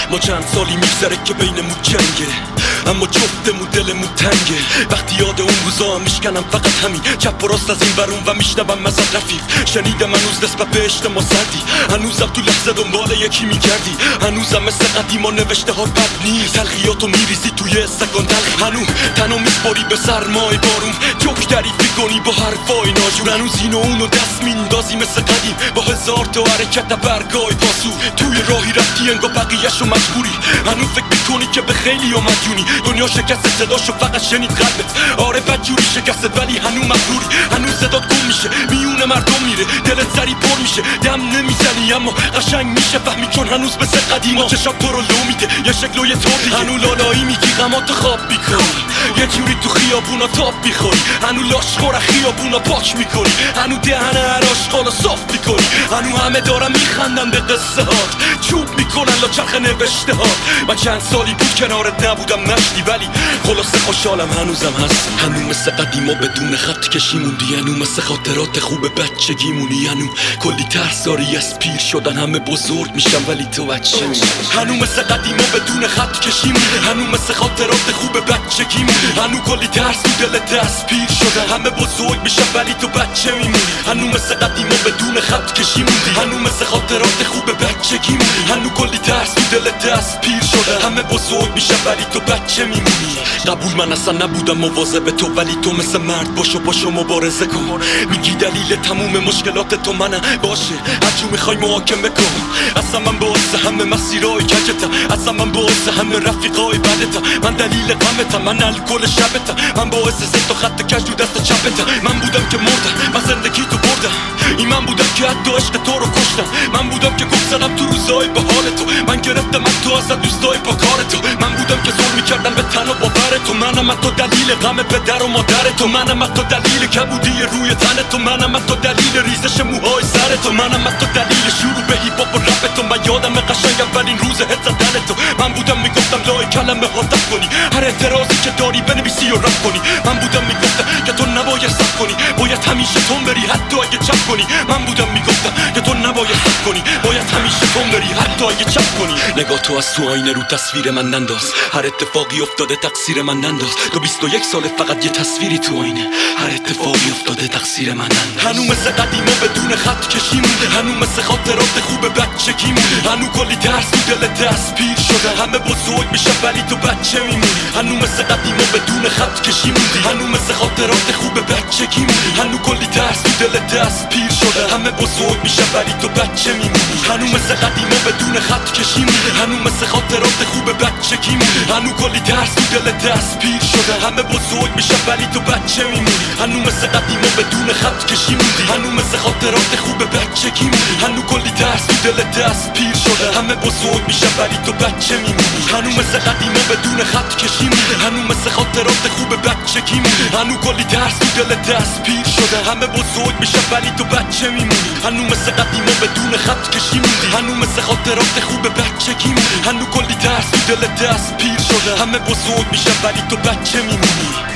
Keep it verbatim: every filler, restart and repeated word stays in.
ما چند سالی میگذره که بینمون جنگه، اما جفتمون دلمون تنگه. وقتی یاد اون روزا هم میشکنم فقط همین چپ و راست از این برون و میشنوم ازت رفیق. شنیدم هنوز نسبت به عشق ما سردی، هنوزم تو لحظه دنبال یکی میگردی، هنوزم مثل قدیما نوشته ها بد نیست، تلخیاتو میریزی توی استکان تلخ. هنوز تنو میسپاری به سرمای بارون، جوک تعریفی کنی با حرفای ناجون. هنوز اینو اونو دست میندازی مثل قدیم با هزار تا حرکت برگای پاسو. توی راهی رفتی انگار بقیه‌شو مجبوری، هنوز فکر میکنی که به خیلی ها مدیونی. دنیا شکست صداشو فقط شنید قلبت، آره بدجوری شکستت ولی هنوز مغروری. هنوز صدات گم میشه میون مردم میره، دلت سری پر میشه دم نمیزنی اما قشنگ میشه فهمی چون هنوز مثل قدیما چشات تو رو لو میده یه شکل و یه طور دیگه. هنوز لالایی میگی غماتو خواب میکنی، یه جوری تو خیابونا تاپ میخوری، هنوز لاشخور خیابونا پاک میکنی، هنوز دهن هر آشغالو صاف میکنی، هنوز همه دارن میخندن به قصه هات، چوب میکنن لا چرخ نوشته ها. من چند سالی بود کنارت نبودم نشتی ولی خلاصه خوشحالم هنوزم هست. هنوز مثل قدیما بدون خط کشی موندی، هنوز مثل خاطرات خوب بچگی مونی، هنوز کلی ترس داری از پیر شدن، همه بزرگ میشن ولی تو بچه میمونی. هنوز مثل قدیما بدون خط کشی موندی، هنوز مثل خاطرات خوب بچگی مونی، هنوز کلی ترس تو دلت از پیر شدن، همه بزرگ میشن ولی تو بچه میمونی. هنوز مثل قدیما بدون خط کشی موندی، هنوز مثل خاطرات خوب بچگی مونی، هنوز کلی ترس تو دلت از پیر شدن، همه بزرگ میشن ولی تو بچه میمونی. قبول من اصلا نبودم مواظب تو ولی تو مثل مرد باشو باشو مبارزه کن. میگی دلیل تموم مشکلات تو منم، باشه هرچی میخوای محاکمه کن. اصلا من باعث همه مسیرهای کجتم، اصلا من باعث همه رفیقای بدتم، من دلیل غمتم، من الکل شبتم، من باعث زد و خط کج تو دست چپتم. من بودم که مردم، من زندگی تو بردم، این من بودم که حتی عشق تو رو کشتم، من بودم که گفت زدم تو روزای به حال تو، من گرفتم من تو از دوستای با کار تو، من بودم که زور میکردن به تن و باور تو، منم تو دلیل غم پدر و مادر تو، منم تو دلیل کبودی روی تن تو، منم تو دلیل ریزش موهای سر تو، منم تو دلیل شروع به هیپ هاپ و رپ تو. من یادم قشنگ اولین روز هد زدن تو، من بودم میگفتم لای کلمه ها دف کنی، هر اعتراضی که داری بنویسی و رپ کنی، من بودم میگفتم که تو نباید صف کنی، باید همیشه تون بری حتی اگه چپ کنی، من بودم میگفتم که تو نباید صف کنی، باید همیشه تون بری حتی اگه چپ کنی. نگاه تو از تو آینه رو تصویر من ننداز، هر اتفاقی افتاده تقصیر من ننداز، تو بیست و یک سال فقط یه تصویری تو آینه، هر اتفاقی افتاده تقصیر من ننداز. هنوز مثل قدیما بدون خط کشی مونده، هنوز مثل خاطرات خوب بچگی مونده، هنوز کلی ترس تو دلت از پیر شده، همه بزرگ میشن ولی تو بچه میمونی. هنوز مثل قدیما بدون خط کشی موندی، هنوز مثل خاطرات خوب بچگی مونده، هنوز کلی ترس تو دلت از پیر شده، همه بزرگ میشن ولی تو بچه میمونی. هنوز مثل قدیما بدون خط کشی موندی، هنوز مثل خاطرات خوب بچگی مونده، هنوز کلی ترس تو دلت از پیر شده، همه بزرگ میشن ولی تو بچه میمونی. هنوز مثل قدیما بدون خط کشی موندی، هنوز مثل خاطرات خوب بچگی مونده، هنوز کلی ترس تو دلت از پیر شده، همه بزرگ میشن ولی تو بچه میمونی. هنوز مثل قدیما بدون خط کشی موندی، هنوز مثل خاطرات خوب بچگی مونده، هنوز کلی ترس تو دلت از پیر شده، همه بزرگ میشن ولی تو بچه میمونی. هنوز مثل قدیما بدون خط کشی موندی، هنوز مثل خاطرات خوب بچگی مونده، هنوز کلی ترس تو دلت از پیر شده، همه بزرگ میشن ولی تو بچه میمونی.